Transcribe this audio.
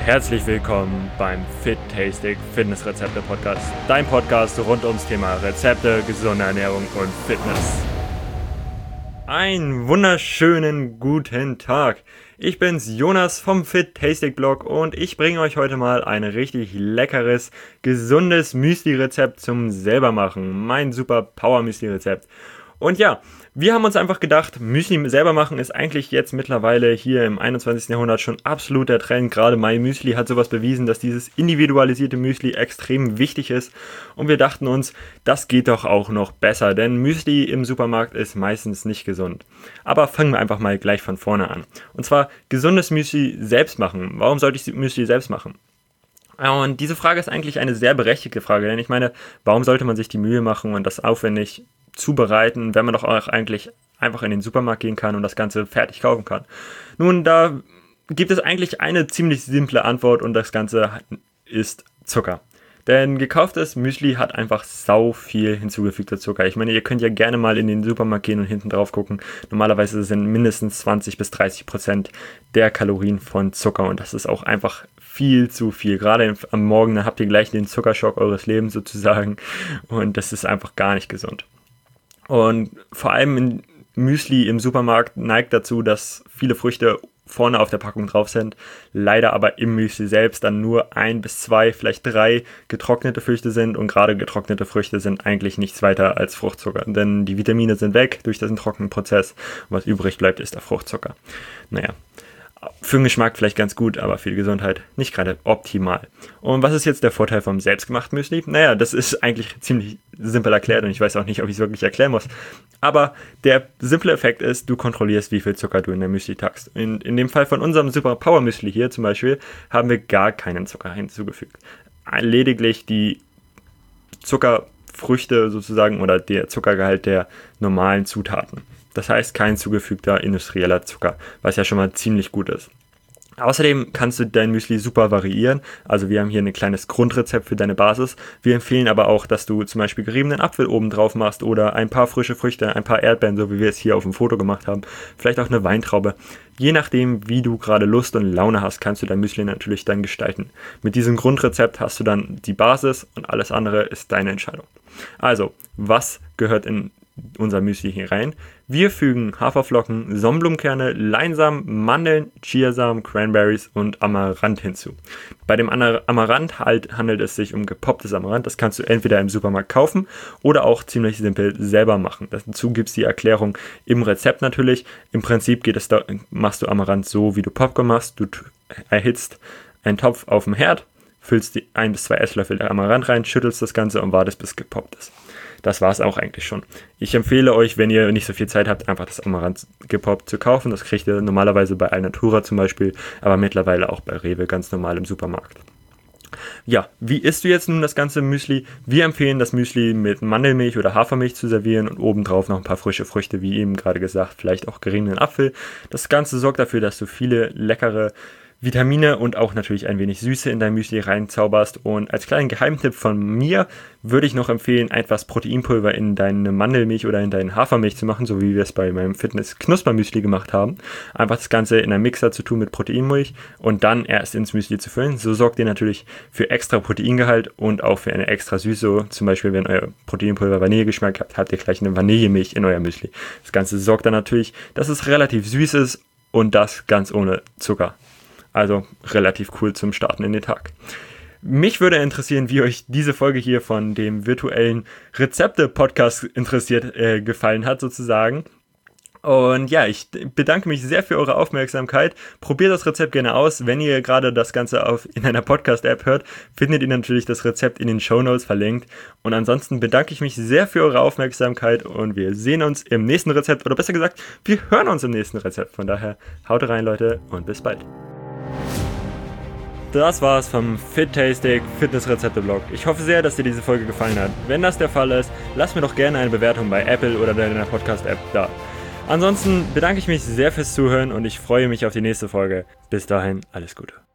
herzlich willkommen beim Fit Tastic Fitnessrezepte Podcast. Dein Podcast rund ums Thema Rezepte, gesunde Ernährung und Fitness. Einen wunderschönen guten Tag. Ich bin's, Jonas vom Fit Tastic Blog und ich bringe euch heute mal ein richtig leckeres, gesundes Müsli-Rezept zum selbermachen. Mein super Power Müsli-Rezept. Und ja, wir haben uns einfach gedacht, Müsli selber machen ist eigentlich jetzt mittlerweile hier im 21. Jahrhundert schon absolut der Trend. Gerade My Müsli hat sowas bewiesen, dass dieses individualisierte Müsli extrem wichtig ist. Und wir dachten uns, das geht doch auch noch besser, denn Müsli im Supermarkt ist meistens nicht gesund. Aber fangen wir einfach mal gleich von vorne an. Und zwar gesundes Müsli selbst machen. Warum sollte ich Müsli selbst machen? Und diese Frage ist eigentlich eine sehr berechtigte Frage, denn ich meine, warum sollte man sich die Mühe machen und das aufwendig zubereiten, wenn man doch auch eigentlich einfach in den Supermarkt gehen kann und das Ganze fertig kaufen kann? Nun, da gibt es eigentlich eine ziemlich simple Antwort und das Ganze ist Zucker. Denn gekauftes Müsli hat einfach sau viel hinzugefügter Zucker. Ich meine, ihr könnt ja gerne mal in den Supermarkt gehen und hinten drauf gucken. Normalerweise sind mindestens 20-30% der Kalorien von Zucker und das ist auch einfach viel zu viel. Gerade am Morgen, dann habt ihr gleich den Zuckerschock eures Lebens sozusagen und das ist einfach gar nicht gesund. Und vor allem in Müsli im Supermarkt neigt dazu, dass viele Früchte vorne auf der Packung drauf sind, leider aber im Müsli selbst dann nur 1 bis 2, vielleicht 3 getrocknete Früchte sind und gerade getrocknete Früchte sind eigentlich nichts weiter als Fruchtzucker, denn die Vitamine sind weg durch diesen trockenen Prozess und was übrig bleibt ist der Fruchtzucker. Naja, für den Geschmack vielleicht ganz gut, aber für die Gesundheit nicht gerade optimal. Und was ist jetzt der Vorteil vom selbstgemachten Müsli? Naja, das ist eigentlich ziemlich simpel erklärt und ich weiß auch nicht, ob ich es wirklich erklären muss. Aber der simple Effekt ist, du kontrollierst, wie viel Zucker du in der Müsli tankst. In dem Fall von unserem Super Power Müsli hier zum Beispiel haben wir gar keinen Zucker hinzugefügt. Lediglich die Zuckerfrüchte sozusagen oder der Zuckergehalt der normalen Zutaten. Das heißt, kein zugefügter industrieller Zucker, was ja schon mal ziemlich gut ist. Außerdem kannst du dein Müsli super variieren. Also wir haben hier ein kleines Grundrezept für deine Basis. Wir empfehlen aber auch, dass du zum Beispiel geriebenen Apfel oben drauf machst oder ein paar frische Früchte, ein paar Erdbeeren, so wie wir es hier auf dem Foto gemacht haben. Vielleicht auch eine Weintraube. Je nachdem, wie du gerade Lust und Laune hast, kannst du dein Müsli natürlich dann gestalten. Mit diesem Grundrezept hast du dann die Basis und alles andere ist deine Entscheidung. Also, was gehört in unser Müsli hier rein? Wir fügen Haferflocken, Sonnenblumenkerne, Leinsamen, Mandeln, Chiasamen, Cranberries und Amaranth hinzu. Bei dem Amaranth handelt es sich um gepopptes Amaranth. Das kannst du entweder im Supermarkt kaufen oder auch ziemlich simpel selber machen. Dazu gibt es die Erklärung im Rezept natürlich. Im Prinzip machst du Amaranth so, wie du Popcorn machst. Du erhitzt einen Topf auf dem Herd, füllst 1 bis 2 Esslöffel Amaranth rein, schüttelst das Ganze und wartest, bis gepoppt ist. Das war es auch eigentlich schon. Ich empfehle euch, wenn ihr nicht so viel Zeit habt, einfach das Amaranth gepoppt zu kaufen. Das kriegt ihr normalerweise bei Alnatura zum Beispiel, aber mittlerweile auch bei Rewe ganz normal im Supermarkt. Ja, wie isst du jetzt nun das ganze Müsli? Wir empfehlen, das Müsli mit Mandelmilch oder Hafermilch zu servieren und obendrauf noch ein paar frische Früchte, wie eben gerade gesagt, vielleicht auch geriebenen Apfel. Das Ganze sorgt dafür, dass du viele leckere Vitamine und auch natürlich ein wenig Süße in dein Müsli reinzauberst. Und als kleinen Geheimtipp von mir würde ich noch empfehlen, etwas Proteinpulver in deine Mandelmilch oder in deine Hafermilch zu machen, so wie wir es bei meinem Fitness-Knusper-Müsli gemacht haben. Einfach das Ganze in einem Mixer zu tun mit Proteinmilch und dann erst ins Müsli zu füllen. So sorgt ihr natürlich für extra Proteingehalt und auch für eine extra Süße. Zum Beispiel, wenn euer Proteinpulver Vanillegeschmack habt, habt ihr gleich eine Vanillemilch in euer Müsli. Das Ganze sorgt dann natürlich, dass es relativ süß ist und das ganz ohne Zucker. Also relativ cool zum Starten in den Tag. Mich würde interessieren, wie euch diese Folge hier von dem virtuellen Rezepte-Podcast gefallen hat sozusagen. Und ja, ich bedanke mich sehr für eure Aufmerksamkeit. Probiert das Rezept gerne aus. Wenn ihr gerade das Ganze in einer Podcast-App hört, findet ihr natürlich das Rezept in den Shownotes verlinkt. Und ansonsten bedanke ich mich sehr für eure Aufmerksamkeit und wir sehen uns im nächsten Rezept. Oder besser gesagt, wir hören uns im nächsten Rezept. Von daher, haut rein, Leute, und bis bald. Das war's vom Fit Tastic Fitnessrezepte Blog. Ich hoffe sehr, dass dir diese Folge gefallen hat. Wenn das der Fall ist, lass mir doch gerne eine Bewertung bei Apple oder deiner Podcast-App da. Ansonsten bedanke ich mich sehr fürs Zuhören und ich freue mich auf die nächste Folge. Bis dahin, alles Gute.